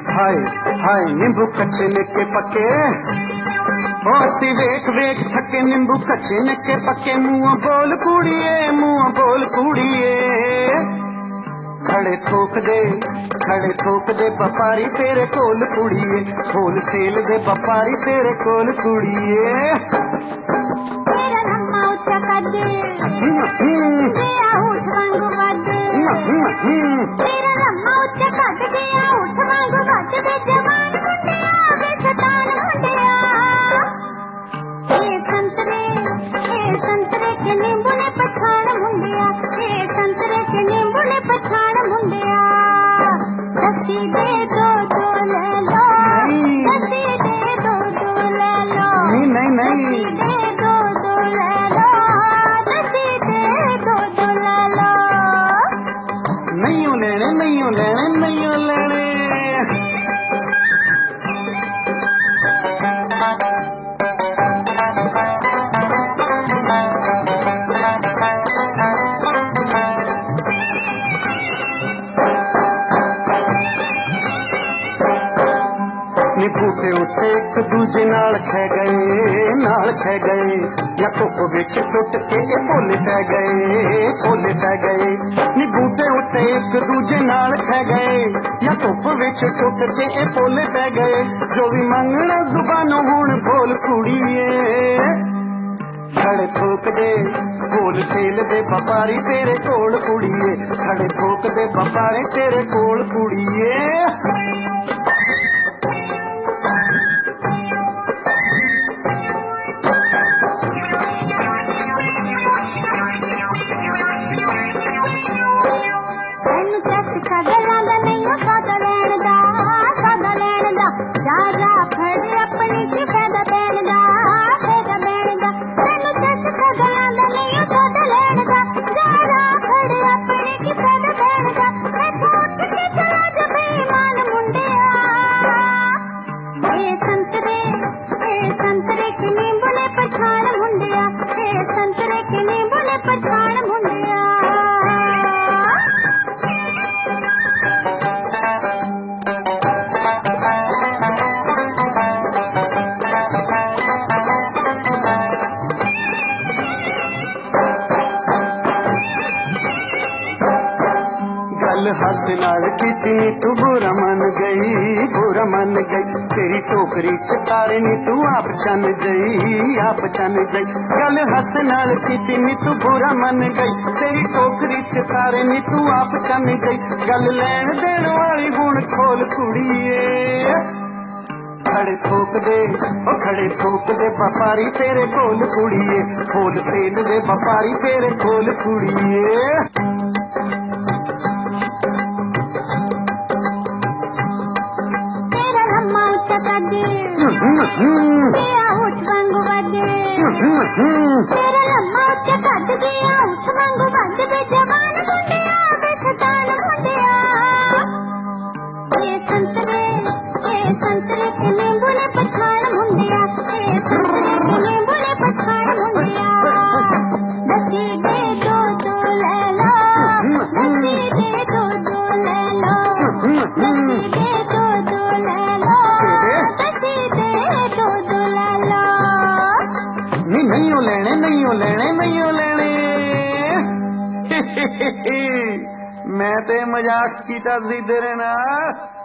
हाय हाय नींबू कच्चे निक्के पक्के ओ असी वेख वेख थके नींबू कच्चे निक्के पक्के मुंह बोल कुड़िए खड़े ठोक दे व्यापारी तेरे कोल कुड़िए होल सेल दे व्यापारी तेरे कोल कुड़िए तेरा लम्मा उच्चा कद गया ऊठ वांगू वध तेरा लम्मा उच्चा कद गया ऊठ वांगू वध वे जवान मुंडिया वे शैतान मुंडिया ए संतरे के नींबू ने पछाण मुंडिया ए संतरे के नींबू ने पछाण मुंडिया दसी दे दो ले लो दसी दे दो ले लो नहीं दसी दे दो ले लो दसी दे दो ले लो नहीं लेने नी बूटे उत्ते एक दूजे नाल खै गए या धुप विच टुट के भोले पै गए नी बूटे उत्ते एक दूजे नाल खै गए या धुप विच टुट के भोले पै गए जो भी मंगना जुबानों हुण बोल कुड़िए खड़े ठोक दे होल सेल दे व्यापारी तेरे कोल कुड़िए खड़े ठोक दे व्यापारी तेरे कोल कुड़िए जा जा फड़ अपनी की फैदा बैण दा तेनू चस्का गलां दा नहीं सौदा लैण दा जा जा फड़ अपनी की फैदा बैण दा इत्थों उठ के चला जा बेईमान मुंडिया ए संतरे के नींबू ने पछाण मुंडिया ए संतरे के नींबू ने पछाण मुंडिया हस नाल कीती नी तू बुरा मन गई तेरी टोकरी च तारे नी तू आप चन गई गल हस नाल कीती नी तू बुरा मन गई तेरी टोकरी च तारे नी तू आप चन गई गल लैन देन वाली हुण खोल कुड़िए खड़े ठोक दे व्यापारी तेरे कोल कुड़िए होल सेल दे व्यापारी तेरे कोल कुड़िए गया उठ वांगू वध तेरा लम्मा उच्चा कद गया उठ वांगू वध वे जवान मुंडिया वे शैतान मुंडिया ए संतरे के नींबू ने पछाण मुंडिया ए संतरे के नींबू ने पछाण मुंडिया दसी दे दो ले लो दसी दे दो ले लो दसी दे दो ले लो दसी दे दो ले लो नहीं लेने मैं ते मजाक कीता सी तेरे नाल